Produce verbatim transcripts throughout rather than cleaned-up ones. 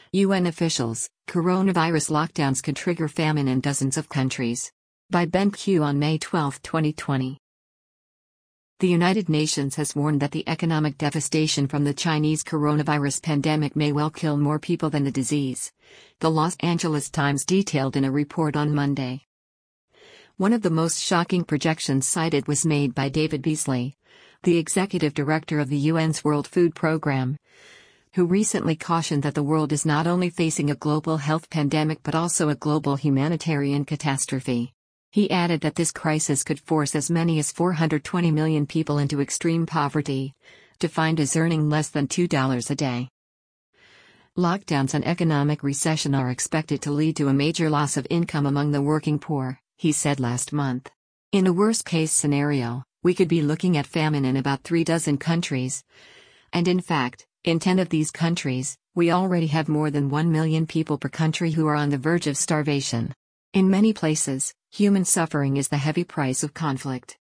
U N officials, coronavirus lockdowns could trigger famine in dozens of countries. By Ben Q on May twelfth, twenty twenty. The United Nations has warned that the economic devastation from the Chinese coronavirus pandemic may well kill more people than the disease, the Los Angeles Times detailed in a report on Monday. One of the most shocking projections cited was made by David Beasley, the executive director of the U N's World Food Programme, who recently cautioned that the world is not only facing a global health pandemic but also a global humanitarian catastrophe. He added that this crisis could force as many as four hundred twenty million people into extreme poverty, defined as earning less than two dollars a day. Lockdowns and economic recession are expected to lead to a major loss of income among the working poor, he said last month. In a worst-case scenario, we could be looking at famine in about three dozen countries. And in fact, in ten of these countries, we already have more than one million people per country who are on the verge of starvation. In many places, human suffering is the heavy price of conflict.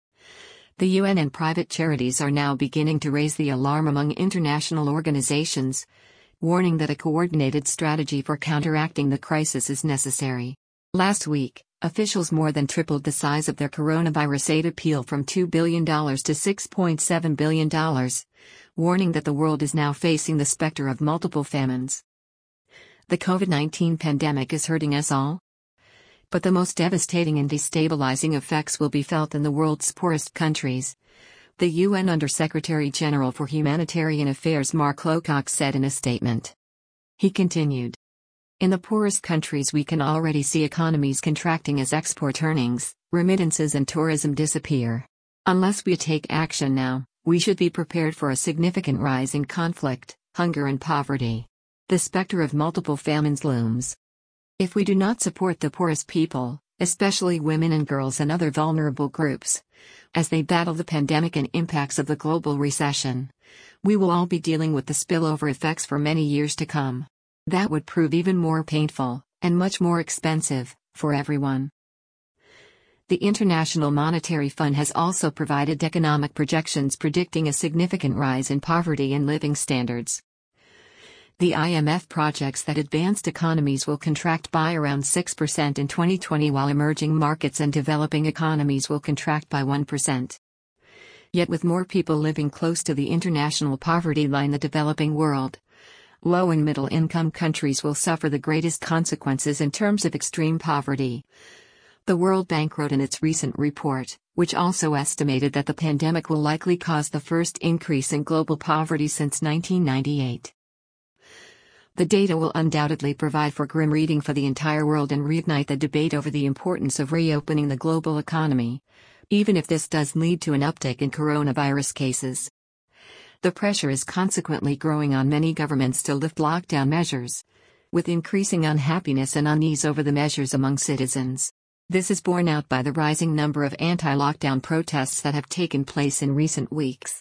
The U N and private charities are now beginning to raise the alarm among international organizations, warning that a coordinated strategy for counteracting the crisis is necessary. Last week, officials more than tripled the size of their coronavirus aid appeal from two billion dollars to six point seven billion dollars, warning that the world is now facing the specter of multiple famines. The COVID nineteen pandemic is hurting us all, but the most devastating and destabilizing effects will be felt in the world's poorest countries, the U N Under-Secretary General for Humanitarian Affairs Mark Lowcock said in a statement. He continued, "In the poorest countries we can already see economies contracting as export earnings, remittances and tourism disappear. Unless we take action now, we should be prepared for a significant rise in conflict, hunger and poverty. The specter of multiple famines looms. If we do not support the poorest people, especially women and girls and other vulnerable groups, as they battle the pandemic and impacts of the global recession, we will all be dealing with the spillover effects for many years to come. That would prove even more painful, and much more expensive, for everyone." The International Monetary Fund has also provided economic projections predicting a significant rise in poverty and living standards. The I M F projects that advanced economies will contract by around six percent in twenty twenty while emerging markets and developing economies will contract by one percent. Yet with more people living close to the international poverty line, the developing world, low and middle income countries will suffer the greatest consequences in terms of extreme poverty. The World Bank wrote in its recent report, which also estimated that the pandemic will likely cause the first increase in global poverty since nineteen ninety-eight. The data will undoubtedly provide for grim reading for the entire world and reignite the debate over the importance of reopening the global economy, even if this does lead to an uptick in coronavirus cases. The pressure is consequently growing on many governments to lift lockdown measures, with increasing unhappiness and unease over the measures among citizens. This is borne out by the rising number of anti-lockdown protests that have taken place in recent weeks.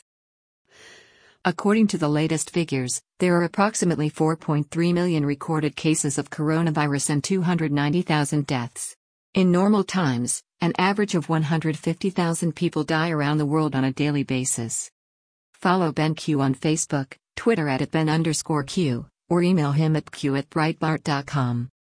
According to the latest figures, there are approximately four point three million recorded cases of coronavirus and two hundred ninety thousand deaths. In normal times, an average of one hundred fifty thousand people die around the world on a daily basis. Follow Ben Q on Facebook, Twitter at Ben underscore Q, or email him at q at breitbart dot com.